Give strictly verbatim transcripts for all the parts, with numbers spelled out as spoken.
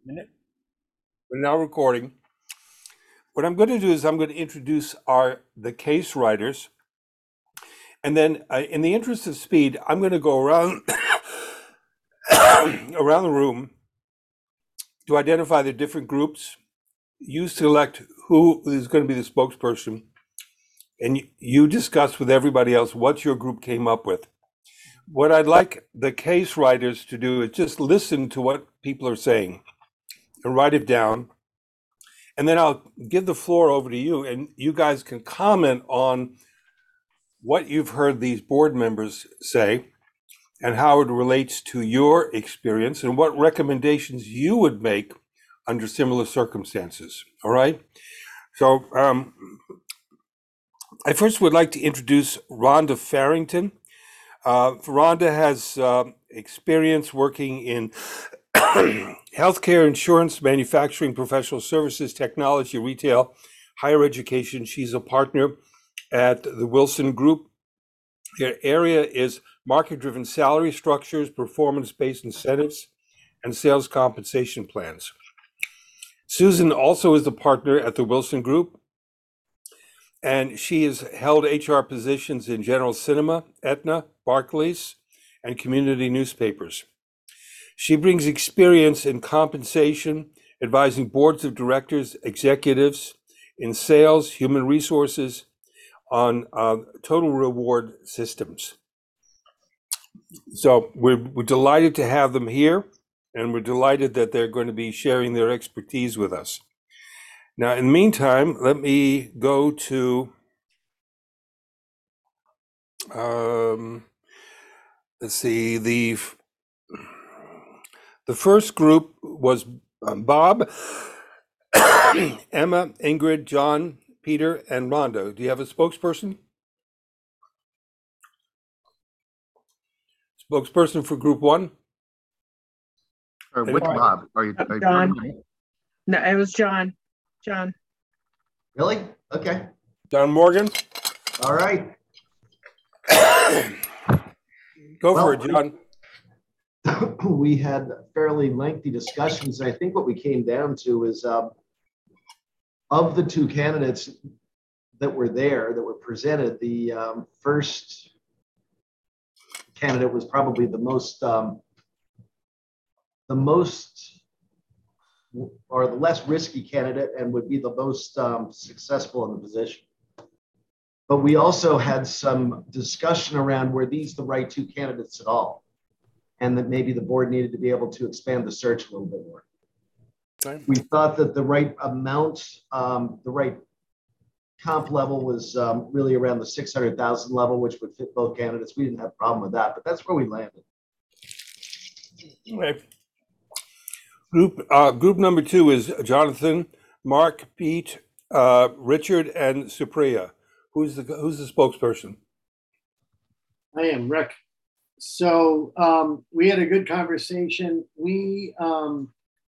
Minute. We're now recording. What I'm going to do is I'm going to introduce our the case writers, and then uh, in the interest of speed, I'm going to go around around the room to identify the different groups. You select who is going to be the spokesperson, and you, you discuss with everybody else what your group came up with. What I'd like the case writers to do is just listen to what people are saying and write it down. And then I'll give the floor over to you, and you guys can comment on what you've heard these board members say and how it relates to your experience and what recommendations you would make under similar circumstances. All right? So um, I first would like to introduce Rhonda Farrington. Uh, Rhonda has uh, experience working in healthcare, insurance, manufacturing, professional services, technology, retail, higher education. She's a partner at the Wilson Group. Their area is market-driven salary structures, performance-based incentives, and sales compensation plans. Susan also is the partner at the Wilson Group, and she has held H R positions in General Cinema, Aetna, Barclays, and community newspapers. She brings experience in compensation, advising boards of directors, executives in sales, human resources, on uh, total reward systems. So we're, we're delighted to have them here, and we're delighted that they're going to be sharing their expertise with us. Now, in the meantime, let me go to, um, let's see, the the first group was um, Bob, Emma, Ingrid, John, Peter, and Rhonda. Do you have a spokesperson? Spokesperson for group one? Or which Anybody? Bob? Are you, are you John. talking to me? No, it was John. John. Really? Okay. John Morgan? All right. Go Well, for it, John. We had fairly lengthy discussions. I think what we came down to is um, of the two candidates that were there, that were presented, the um, first candidate was probably the most, um, the most, or the less risky candidate, and would be the most um, successful in the position. But we also had some discussion around, were these the right two candidates at all? And that maybe the board needed to be able to expand the search a little bit more. Okay. We thought that the right amount, um, the right comp level was um, really around the six hundred thousand level, which would fit both candidates. We didn't have a problem with that, but that's where we landed. Okay. Group uh, group number two is Jonathan, Mark, Pete, uh, Richard, and Supriya. Who's the who's the spokesperson? I am Rick. So um, we had a good conversation. We um,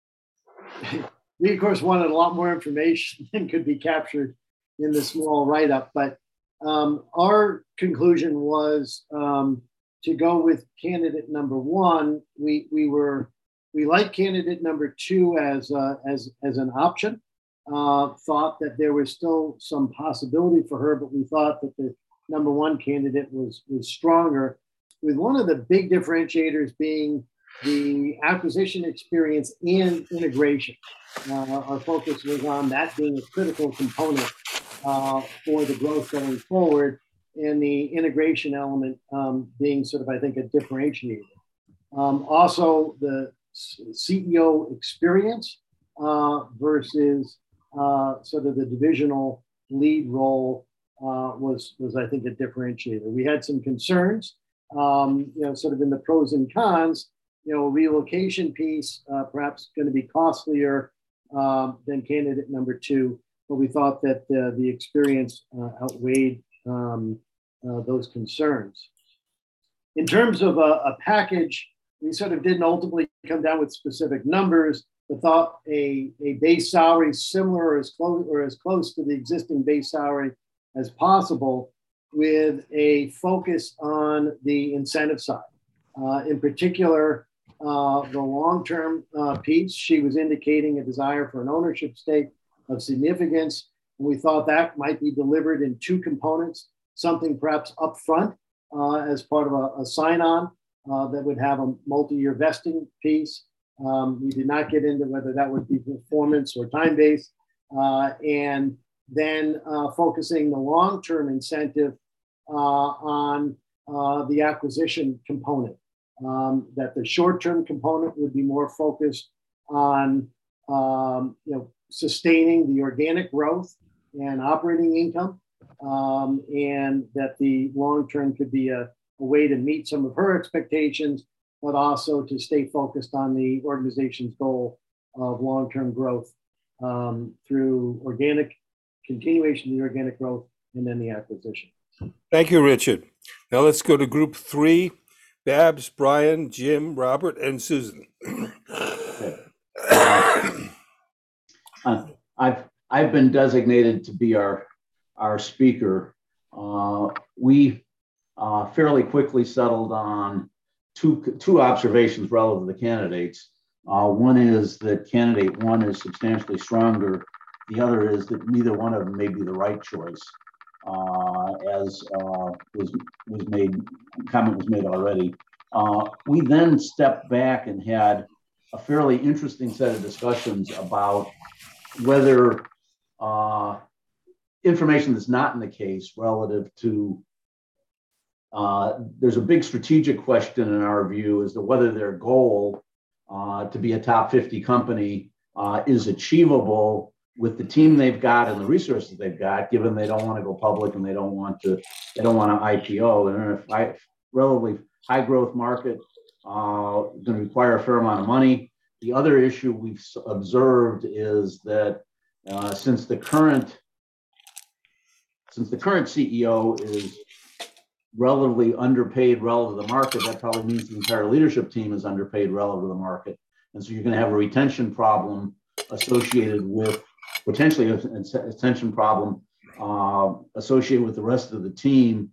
we of course wanted a lot more information than could be captured in the small write-up, but um, our conclusion was um, to go with candidate number one. We we were we liked candidate number two as uh, as as an option. Uh, thought that there was still some possibility for her, but we thought that the number one candidate was was stronger, with one of the big differentiators being the acquisition experience and integration. Uh, our focus was on that being a critical component uh, for the growth going forward, and the integration element um, being sort of, I think, a differentiator. Um, also, the C E O experience uh, versus uh, sort of the divisional lead role uh, was, was, I think, a differentiator. We had some concerns, um, you know, sort of in the pros and cons. You know, relocation piece, uh, perhaps going to be costlier uh, than candidate number two, but we thought that uh, the experience uh, outweighed um, uh, those concerns. In terms of a, a package, we sort of didn't ultimately come down with specific numbers, but thought a, a base salary similar or as close or as close to the existing base salary as possible, with a focus on the incentive side. Uh, in particular, uh, the long-term uh, piece, she was indicating a desire for an ownership stake of significance. We thought that might be delivered in two components, something perhaps upfront uh, as part of a, a sign-on uh, that would have a multi-year vesting piece. Um, we did not get into whether that would be performance or time-based. Uh, and then uh, focusing the long-term incentive uh, on uh, the acquisition component. Um, that the short-term component would be more focused on um, you know, sustaining the organic growth and operating income, um, and that the long-term could be a, a way to meet some of her expectations, but also to stay focused on the organization's goal of long-term growth um, through organic continuation of the organic growth and then the acquisition. Thank you, Richard. Now let's go to group three. Babs, Brian, Jim, Robert, and Susan. Uh, I've I've been designated to be our our speaker. Uh, we uh, fairly quickly settled on two two observations relative to the candidates. Uh, one is that candidate one is substantially stronger. The other is that neither one of them may be the right choice, uh, as uh, was was made comment was made already. Uh, we then stepped back and had a fairly interesting set of discussions about whether uh, information that's not in the case relative to, uh, there's a big strategic question in our view as to whether their goal uh, to be a top fifty company uh, is achievable with the team they've got and the resources they've got, given they don't want to go public and they don't want to, they don't want to I P O. And if I, relatively high growth market, uh, going to require a fair amount of money. The other issue we've observed is that uh, since the current since the current C E O is relatively underpaid relative to the market, that probably means the entire leadership team is underpaid relative to the market, and so you're going to have a retention problem associated with potentially a retention problem uh, associated with the rest of the team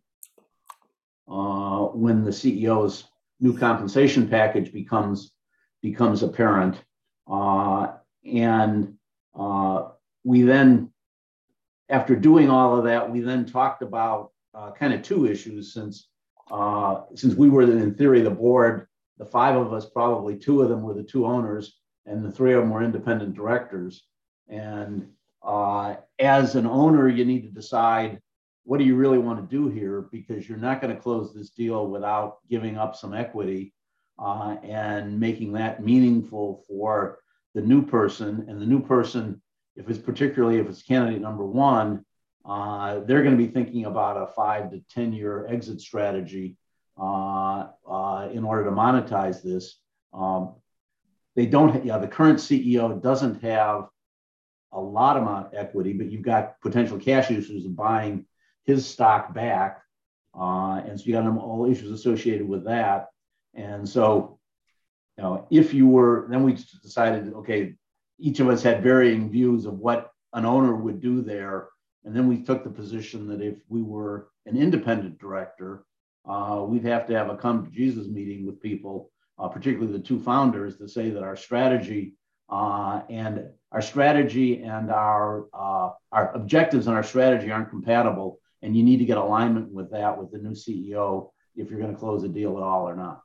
uh, when the C E O's new compensation package becomes becomes apparent. Uh, and uh, we then, after doing all of that, we then talked about uh, kind of two issues since, uh, since we were in theory the board, the five of us, probably two of them were the two owners and the three of them were independent directors. And uh, as an owner, you need to decide, what do you really want to do here? Because you're not going to close this deal without giving up some equity uh, and making that meaningful for the new person. And the new person, if it's particularly if it's candidate number one, uh, they're going to be thinking about a five to ten year exit strategy uh, uh, in order to monetize this. Um, they don't. Yeah, the current C E O doesn't have a lot amount of equity, but you've got potential cash issues of buying his stock back. Uh, and so you got all issues associated with that. And so, you know, if you were, then we decided, okay, each of us had varying views of what an owner would do there. And then we took the position that if we were an independent director, uh, we'd have to have a come to Jesus meeting with people, uh, particularly the two founders, to say that our strategy uh, and our strategy and our, uh, our objectives and our strategy aren't compatible. And you need to get alignment with that with the new C E O if you're going to close a deal at all or not.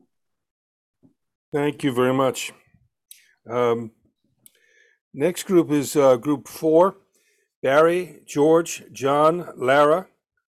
Thank you very much. Um, next group is uh, group four. Barry, George, John, Lara.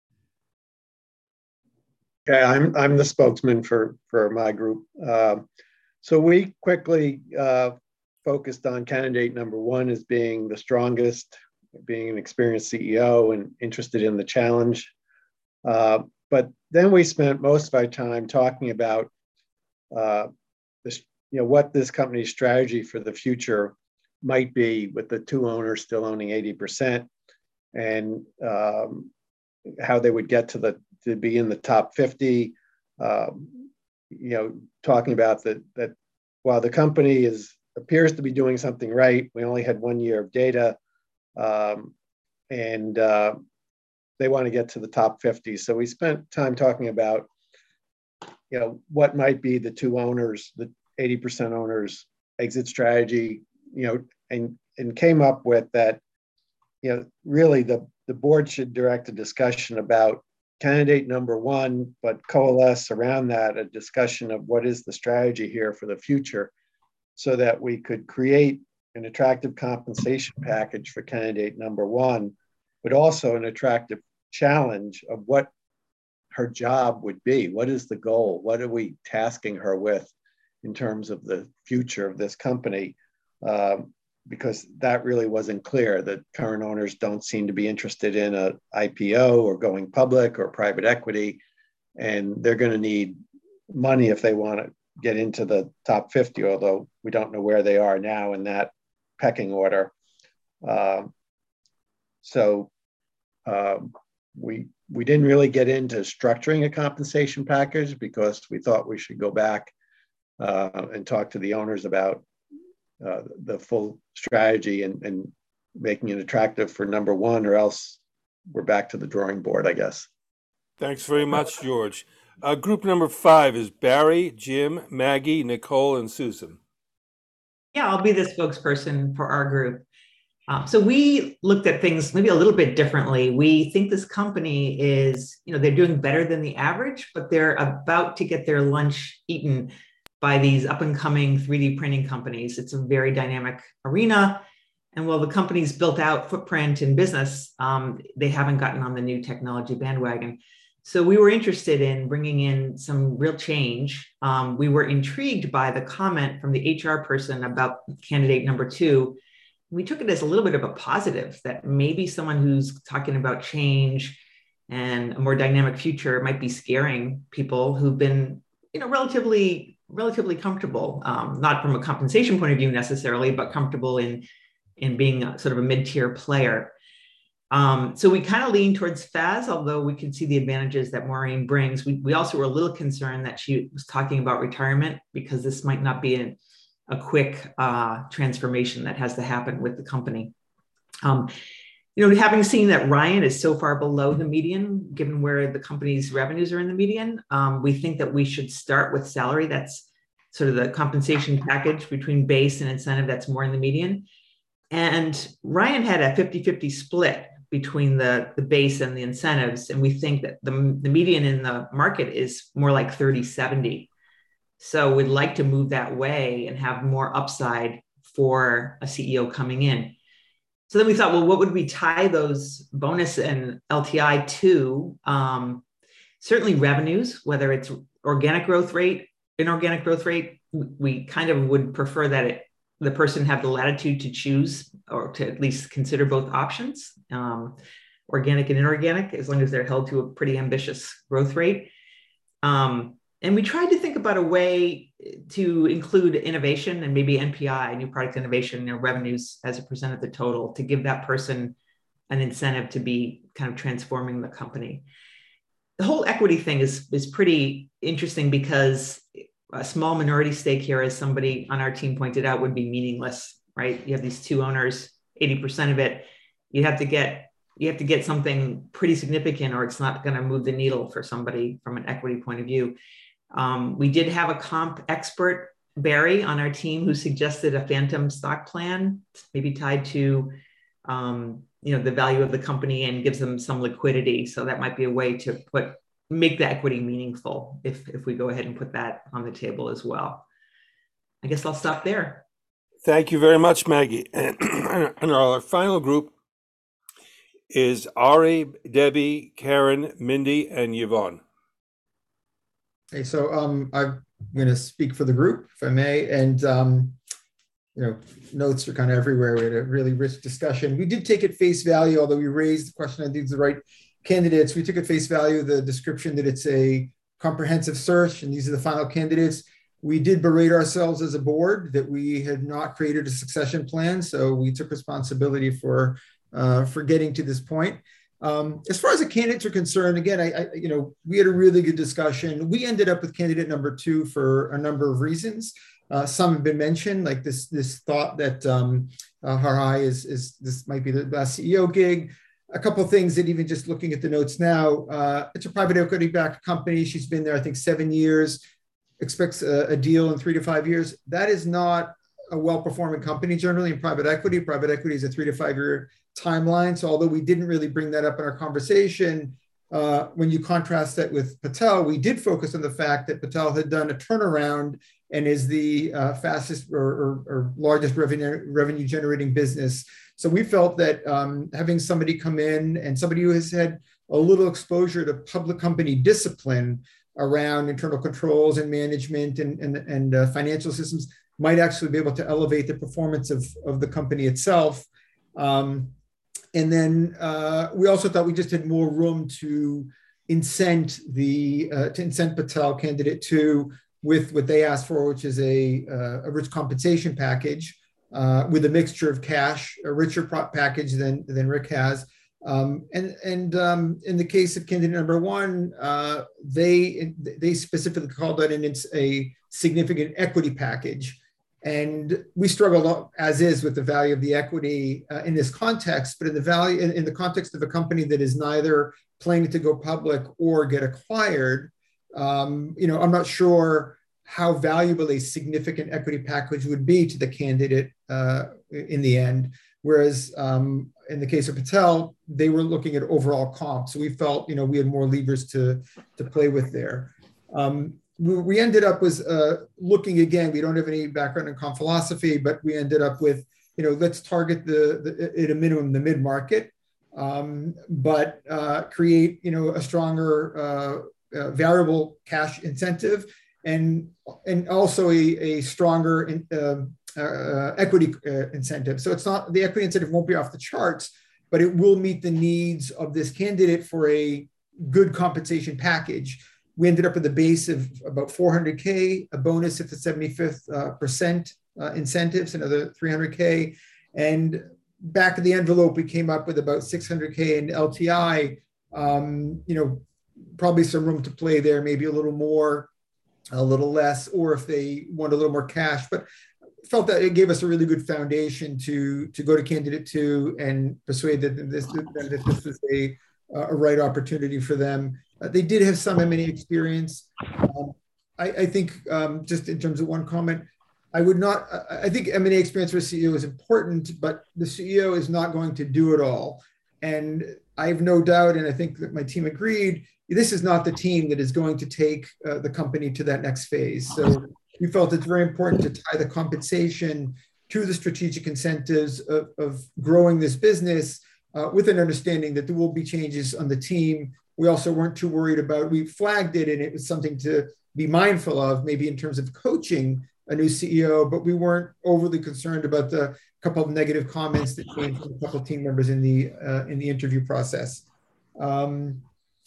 Okay, I'm I'm the spokesman for for my group. Um, so we quickly uh, focused on candidate number one as being the strongest, being an experienced C E O and interested in the challenge. Uh, but then we spent most of our time talking about uh, this, you know, what this company's strategy for the future might be with the two owners still owning eighty percent, and um, how they would get to the to be in the top fifty. Um, you know, talking about that that while the company is appears to be doing something right, we only had one year of data. Um, and uh, they want to get to the top fifty. So we spent time talking about, you know, what might be the two owners, the, eighty percent owners exit strategy, you know, and, and came up with that, you know, really the, the board should direct a discussion about candidate number one, but coalesce around that a discussion of what is the strategy here for the future so that we could create an attractive compensation package for candidate number one, but also an attractive challenge of what her job would be. What is the goal? What are we tasking her with in terms of the future of this company? Um, because that really wasn't clear. The current owners don't seem to be interested in a I P O or going public or private equity, and they're going to need money if they want to get into the top fifty, although we don't know where they are now in that pecking order. Um, so um, we we didn't really get into structuring a compensation package because we thought we should go back uh, and talk to the owners about uh, the full strategy and, and making it attractive for number one, or else we're back to the drawing board, I guess. Thanks very much, George. Uh, group number five is Barry, Jim, Maggie, Nicole, and Susan. Yeah, I'll be the spokesperson for our group. Um, so we looked at things maybe a little bit differently. We think this company is, you know, they're doing better than the average, but they're about to get their lunch eaten by these up and coming three D printing companies. It's a very dynamic arena. And while the company's built out footprint in business, um, they haven't gotten on the new technology bandwagon. So we were interested in bringing in some real change. Um, we were intrigued by the comment from the H R person about candidate number two. We took it as a little bit of a positive that maybe someone who's talking about change and a more dynamic future might be scaring people who've been, you know, relatively, relatively comfortable, um, not from a compensation point of view necessarily, but comfortable in, in being a, sort of a mid-tier player. Um, so we kind of lean towards Faz, although we can see the advantages that Maureen brings. We, we also were a little concerned that she was talking about retirement because this might not be an, a quick uh, transformation that has to happen with the company. Um, you know, having seen that Ryan is so far below the median, given where the company's revenues are in the median, um, we think that we should start with salary. That's sort of the compensation package between base and incentive that's more in the median. And Ryan had a fifty fifty split between the, the base and the incentives. And we think that the, the median in the market is more like thirty seventy. So we'd like to move that way and have more upside for a C E O coming in. So then we thought, well, what would we tie those bonus and L T I to? Um, certainly revenues, whether it's organic growth rate, inorganic growth rate, we kind of would prefer that it, the person have the latitude to choose or to at least consider both options, um, organic and inorganic, as long as they're held to a pretty ambitious growth rate. Um, and we tried to think about a way to include innovation and maybe N P I, new product innovation, you know, revenues as a percent of the total, to give that person an incentive to be kind of transforming the company. The whole equity thing is, is pretty interesting because a small minority stake here, as somebody on our team pointed out, would be meaningless, right? You have these two owners, eighty percent of it. You have to get you have to get something pretty significant, or it's not going to move the needle for somebody from an equity point of view. Um, we did have a comp expert, Barry, on our team, who suggested a phantom stock plan, maybe tied to um, you know, the value of the company and gives them some liquidity. So that might be a way to put make the equity meaningful if, if we go ahead and put that on the table as well. I guess I'll stop there. Thank you very much, Maggie. And, and our final group is Ari, Debbie, Karen, Mindy, and Yvonne. Okay, so um, I'm going to speak for the group, if I may, and um, you know, notes are kind of everywhere. We had a really rich discussion. We did take at face value, although we raised the question, I think, the right candidates. We took at face value the description that it's a comprehensive search, and these are the final candidates. We did berate ourselves as a board that we had not created a succession plan, so we took responsibility for uh, for getting to this point. Um, as far as the candidates are concerned, again, I, I, you know, we had a really good discussion. We ended up with candidate number two for a number of reasons. Uh, some have been mentioned, like this this thought that um, uh, Harai is is this might be the last C E O gig. A couple of things that even just looking at the notes now, uh, it's a private equity backed company. She's been there, I think, seven years. expects a, a deal in three to five years. That is not a well-performing company generally in private equity. Private equity is a three to five year timeline. So although we didn't really bring that up in our conversation, uh, when you contrast that with Patel, we did focus on the fact that Patel had done a turnaround and is the uh, fastest or, or, or largest revenue, revenue generating business. So we felt that um, having somebody come in and somebody who has had a little exposure to public company discipline around internal controls and management and, and, and uh, financial systems might actually be able to elevate the performance of, of the company itself. Um, and then uh, we also thought we just had more room to incent the, uh, to incent Patel candidate two with what they asked for, which is a, uh, a rich compensation package uh, with a mixture of cash, a richer package than, than Rick has. Um, and and um, in the case of candidate number one, uh, they they specifically called that in it's a significant equity package. And we struggle as is with the value of the equity uh, in this context, but in the value in, in the context of a company that is neither planning to go public or get acquired, um, you know, I'm not sure how valuable a significant equity package would be to the candidate uh, in the end. Whereas um, in the case of Patel, they were looking at overall comp. So we felt, you know, we had more levers to, to play with there. Um, we, we ended up with uh, looking again, we don't have any background in comp philosophy, but we ended up with, you know, let's target the, the at a minimum, the mid-market, um, but uh, create, you know, a stronger uh, uh, variable cash incentive and, and also a, a stronger in, uh, Uh, equity uh, incentive. So it's not, the equity incentive won't be off the charts, but it will meet the needs of this candidate for a good compensation package. We ended up with a base of about four hundred K, a bonus at the seventy-fifth uh, percent uh, incentives, another three hundred K. And back of the envelope, we came up with about six hundred K in L T I, um, you know, probably some room to play there, maybe a little more, a little less, or if they want a little more cash. But felt that it gave us a really good foundation to to go to candidate two and persuade that this that this was a a right opportunity for them. Uh, they did have some M and A experience. Um, I, I think um, just in terms of one comment, I would not. I think M and A experience for a C E O is important, but the C E O is not going to do it all. And I have no doubt, and I think that my team agreed, this is not the team that is going to take uh, the company to that next phase. So we felt it's very important to tie the compensation to the strategic incentives of, of growing this business uh, with an understanding that there will be changes on the team. We also weren't too worried about, we flagged it and it was something to be mindful of, maybe in terms of coaching a new C E O, but we weren't overly concerned about the couple of negative comments that came from a couple of team members in the, uh, in the interview process. Um,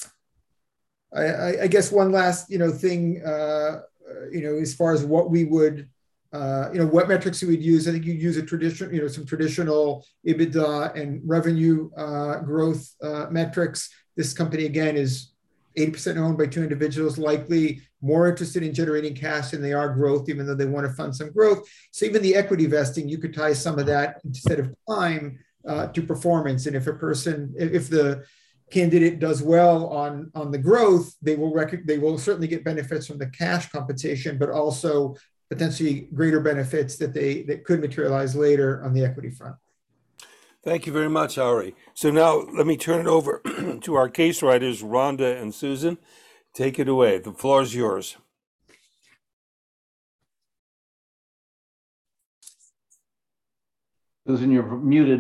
I, I, I guess one last, you know, thing, uh, Uh, you know, as far as what we would, uh, you know, what metrics we would use, I think you use a traditional, you know, some traditional EBITDA and revenue uh, growth uh, metrics. This company, again, is eighty percent owned by two individuals, likely more interested in generating cash than they are growth, even though they want to fund some growth. So even the equity vesting, you could tie some of that instead of time uh, to performance. And if a person, if, if the candidate does well on, on the growth, they will rec- they will certainly get benefits from the cash compensation, but also potentially greater benefits that they that could materialize later on the equity front. Thank you very much, Ari. So now let me turn it over to our case writers, Rhonda and Susan. Take it away. The floor is yours. Susan, you're muted.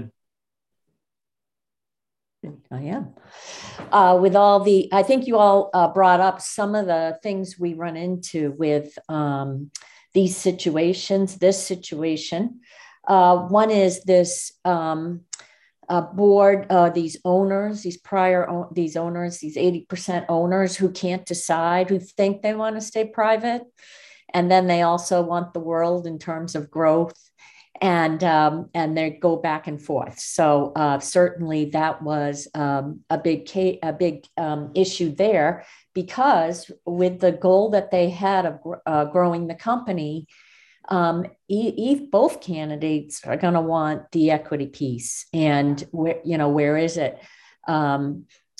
I am. Uh, with all the, I think you all uh, brought up some of the things we run into with um, these situations, this situation. Uh, one is this um, uh, board, uh, these owners, these prior, these owners, these eighty percent owners who can't decide, who think they want to stay private. And then they also want the world in terms of growth. And um, and they go back and forth. So uh, certainly that was um, a big ca- a big um, issue there, because with the goal that they had of uh, growing the company, um, e- e- both candidates are going to want the equity piece. And where you know where is it? Um,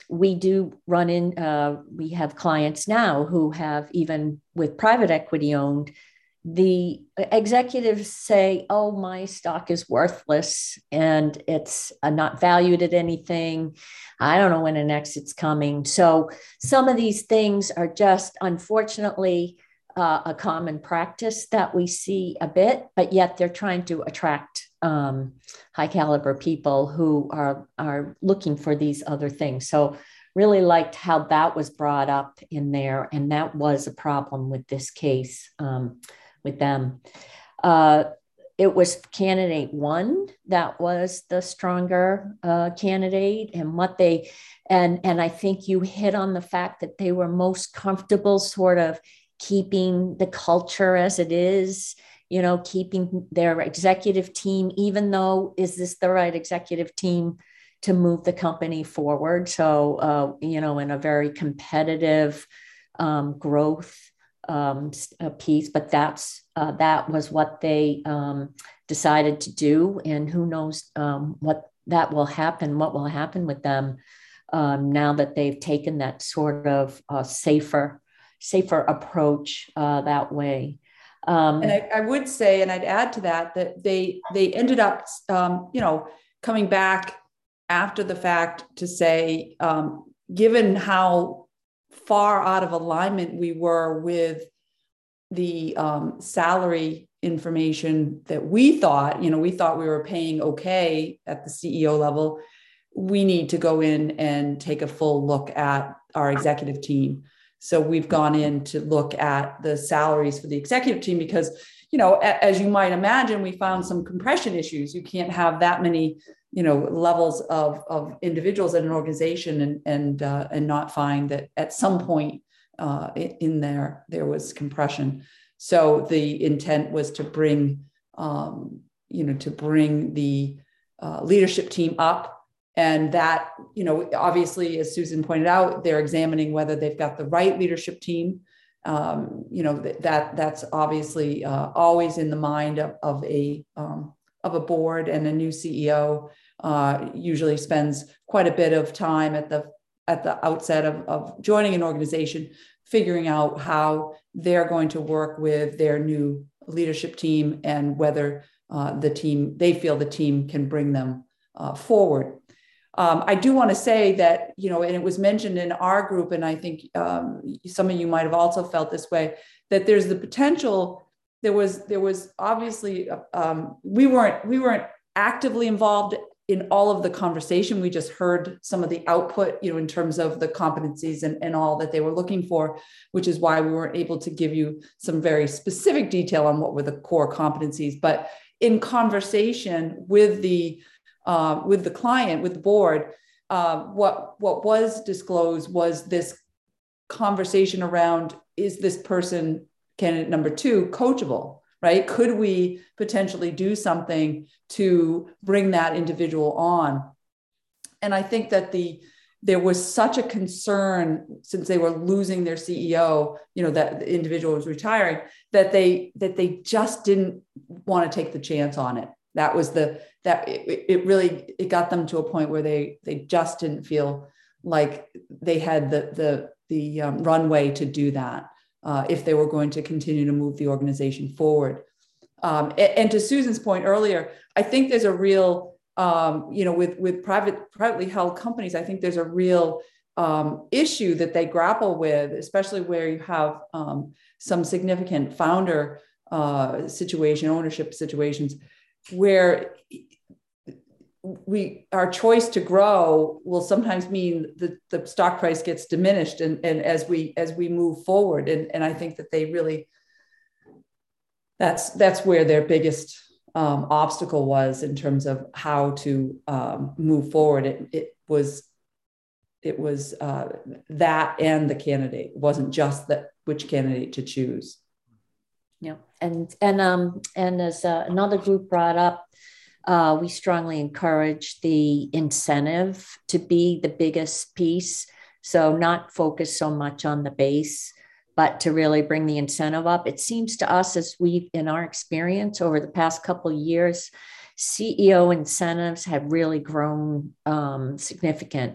we do run in, uh, we have clients now who have, even with private equity owned, the executives say, oh, my stock is worthless and it's uh, not valued at anything. I don't know when an exit's coming. So some of these things are just, unfortunately, uh, a common practice that we see a bit, but yet they're trying to attract um, high caliber people who are, are looking for these other things. So really liked how that was brought up in there. And that was a problem with this case. Um, with them. Uh, it was candidate one that was the stronger uh, candidate, and what they, and, and I think you hit on the fact that they were most comfortable sort of keeping the culture as it is, you know, keeping their executive team, even though, is this the right executive team to move the company forward? So, uh, you know, in a very competitive um, growth um, a piece, but that's uh, that was what they um, decided to do, and who knows um, what that will happen, what will happen with them um, now that they've taken that sort of uh, safer, safer approach uh, that way. Um, and I, I would say, and I'd add to that, that they they ended up, um, you know, coming back after the fact to say, um, given how far out of alignment we were with the um, salary information that we thought, you know, we thought we were paying okay at the C E O level. We need to go in and take a full look at our executive team. So we've gone in to look at the salaries for the executive team because, you know, as you might imagine, we found some compression issues. You can't have that many, you know, levels of, of individuals in an organization and, and, uh, and not find that at some point uh, in there, there was compression. So the intent was to bring, um, you know, to bring the uh, leadership team up. And that, you know, obviously, as Susan pointed out, they're examining whether they've got the right leadership team. Um, you know, that, that that's obviously uh, always in the mind of, of a um, of a board, and a new C E O uh, usually spends quite a bit of time at the at the outset of, of joining an organization, figuring out how they're going to work with their new leadership team and whether uh, the team, they feel the team can bring them uh, forward. Um, I do want to say that, you know, and it was mentioned in our group, and I think um, some of you might have also felt this way, that there's the potential. There was, there was obviously, um, we weren't, we weren't actively involved in all of the conversation. We just heard some of the output, you know, in terms of the competencies and, and all that they were looking for, which is why we weren't able to give you some very specific detail on what were the core competencies. But in conversation with the Uh, with the client, with the board, uh, what what was disclosed was this conversation around, is this person, candidate number two, coachable, right? Could we potentially do something to bring that individual on? And I think that the there was such a concern, since they were losing their C E O, you know, that the individual was retiring, that they that they just didn't want to take the chance on it. That was the, that it, it really, it got them to a point where they, they just didn't feel like they had the, the, the um, runway to do that uh, if they were going to continue to move the organization forward. Um, and, and to Susan's point earlier, I think there's a real, um, you know, with, with private, privately held companies, I think there's a real um, issue that they grapple with, especially where you have um, some significant founder uh, situation, ownership situations, where we, our choice to grow will sometimes mean that the stock price gets diminished, and, and as we as we move forward, and, and I think that they really, that's that's where their biggest um, obstacle was in terms of how to um, move forward. It, it was it was uh, that and the candidate. It wasn't just that which candidate to choose. Yeah, and and um and as uh, another group brought up, uh, we strongly encourage the incentive to be the biggest piece. So not focus so much on the base, but to really bring the incentive up. It seems to us, as we, in our experience over the past couple of years, C E O incentives have really grown um, significant.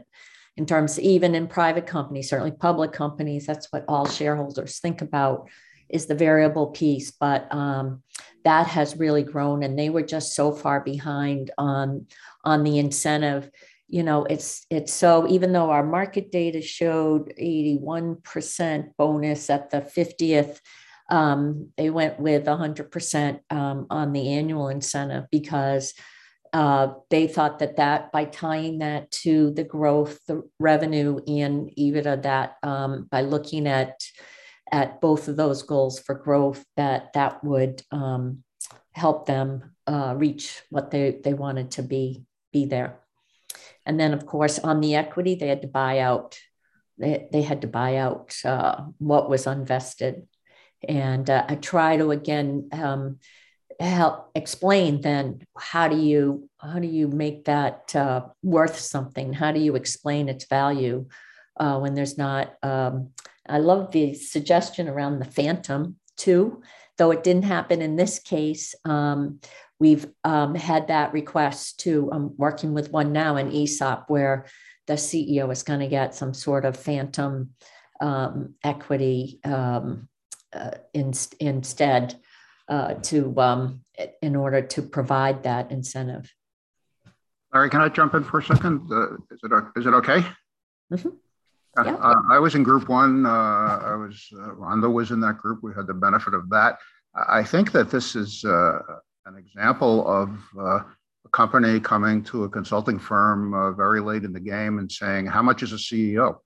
in terms, even in private companies, certainly public companies, that's what all shareholders think about is the variable piece. But um, that has really grown, and they were just so far behind on, on the incentive. You know, it's it's so, even though our market data showed eighty-one percent bonus at the fiftieth, um, they went with one hundred percent um, on the annual incentive because uh, they thought that that by tying that to the growth, the revenue and EBITDA, that um, by looking at at both of those goals for growth, that that would um, help them uh, reach what they, they wanted to be, be there. And then, of course, on the equity, they had to buy out, they, they had to buy out uh, what was unvested. And uh, I try to, again, um, help explain then, how do you, how do you make that uh, worth something? How do you explain its value uh, when there's not, um, I love the suggestion around the phantom too, though it didn't happen in this case. Um, we've um, had that request to, I'm working with one now in E S O P where the C E O is going to get some sort of phantom um, equity um, uh, in, instead uh, to, um, in order to provide that incentive. Larry, can I jump in for a second? Uh, is it, is it okay? Mm-hmm. Yeah. Uh, I was in group one. Uh, I was, uh, Rhonda was in that group. We had the benefit of that. I think that this is uh, an example of uh, a company coming to a consulting firm uh, very late in the game and saying, how much is a C E O?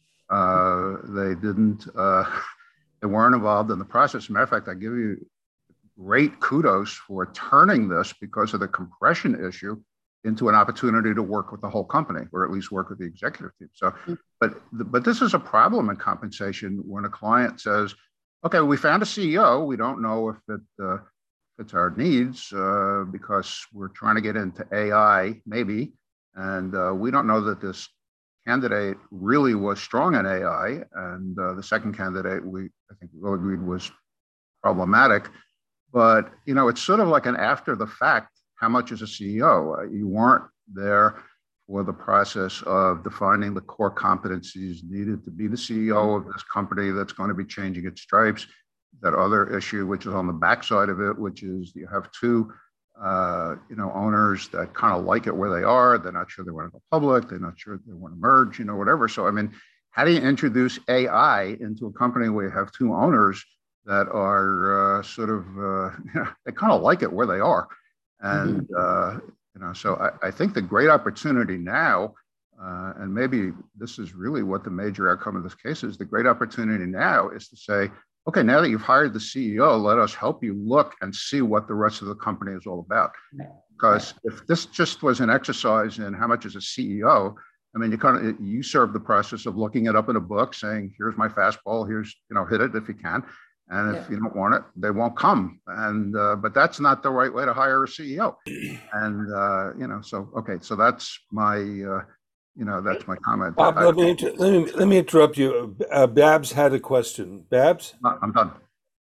Uh, they didn't, uh, they weren't involved in the process. As a matter of fact, I give you great kudos for turning this, because of the compression issue, into an opportunity to work with the whole company, or at least work with the executive team. So, but but this is a problem in compensation when a client says, okay, we found a C E O. We don't know if it uh, fits our needs uh, because we're trying to get into A I, maybe. And uh, we don't know that this candidate really was strong in A I. And uh, the second candidate, we I think we all agreed was problematic. But, you know, it's sort of like an after the fact. How much is a C E O? Uh, you weren't there for the process of defining the core competencies needed to be the C E O of this company that's going to be changing its stripes. That other issue, which is on the backside of it, which is you have two, uh, you know, owners that kind of like it where they are. They're not sure they want to go public. They're not sure they want to merge, you know, whatever. So, I mean, how do you introduce A I into a company where you have two owners that are uh, sort of, uh, you know, they kind of like it where they are? And, uh, you know, so I, I think the great opportunity now, uh, and maybe this is really what the major outcome of this case is, the great opportunity now is to say, okay, now that you've hired the C E O, let us help you look and see what the rest of the company is all about. Because if this just was an exercise in how much is a C E O, I mean, you kind of, you serve the process of looking it up in a book saying, here's my fastball, here's, you know, hit it if you can. And if yeah. you don't want it, they won't come. And uh, but that's not the right way to hire a C E O. And uh, you know, so okay, so that's my, uh, you know, that's my comment. Bob, I, let me inter- let me let me interrupt you. Uh, Babs had a question. Babs, I'm done.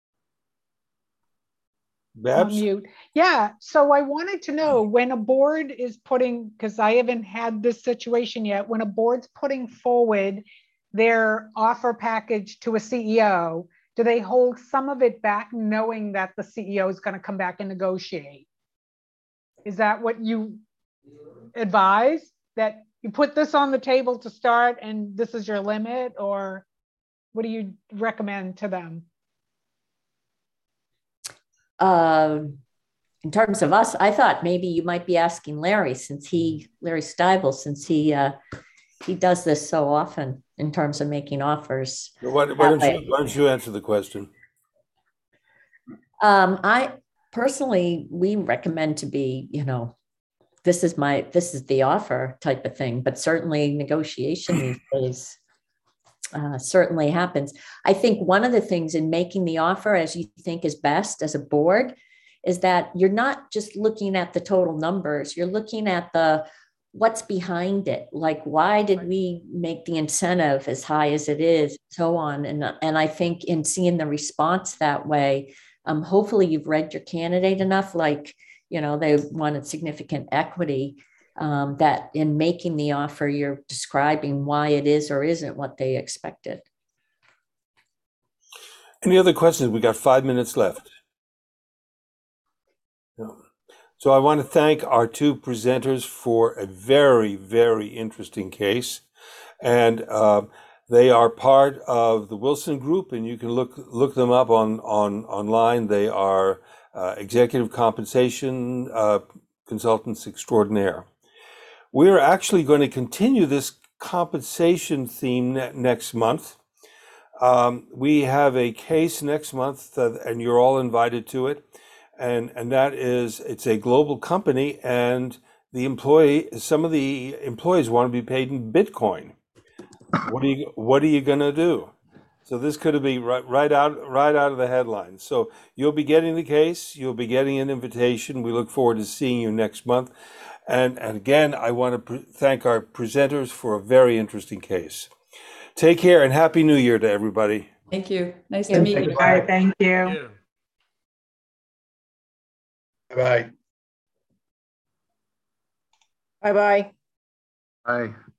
Babs, mute. Yeah. So I wanted to know, when a board is putting, because I haven't had this situation yet, when a board's putting forward their offer package to a C E O. Do they hold some of it back knowing that the C E O is going to come back and negotiate? Is that what you advise? That you put this on the table to start and this is your limit? Or what do you recommend to them? Uh, in terms of us, I thought maybe you might be asking Larry, since he, Larry Stiebel, since he, uh, he does this so often in terms of making offers. why, why, don't you, why don't you answer the question? Um, I personally, we recommend to be, you know, this is my, this is the offer type of thing, but certainly negotiation these days uh, certainly happens. I think one of the things in making the offer as you think is best as a board is that you're not just looking at the total numbers, you're looking at the what's behind it, like why did we make the incentive as high as it is, so on. And, and I think in seeing the response that way, um, hopefully you've read your candidate enough, like, you know, they wanted significant equity. um, that in making the offer, you're describing why it is or isn't what they expected. Any other questions? We got five minutes left. No. So I want to thank our two presenters for a very, very interesting case. And uh, they are part of the Wilson Group, and you can look look them up on, on online. They are uh, executive compensation uh, consultants extraordinaire. We're actually going to continue this compensation theme ne- next month. Um, we have a case next month, uh, and you're all invited to it. And, and that is, it's a global company, and the employee, some of the employees want to be paid in Bitcoin. What are you, what are you going to do? So this could be right, right out, right out of the headlines. So you'll be getting the case. You'll be getting an invitation. We look forward to seeing you next month. And, and again, I want to pre- thank our presenters for a very interesting case. Take care and Happy New Year to everybody. Thank you. Nice Yeah, to meet you. All right, thank you. Yeah. Bye-bye. Bye-bye. Bye.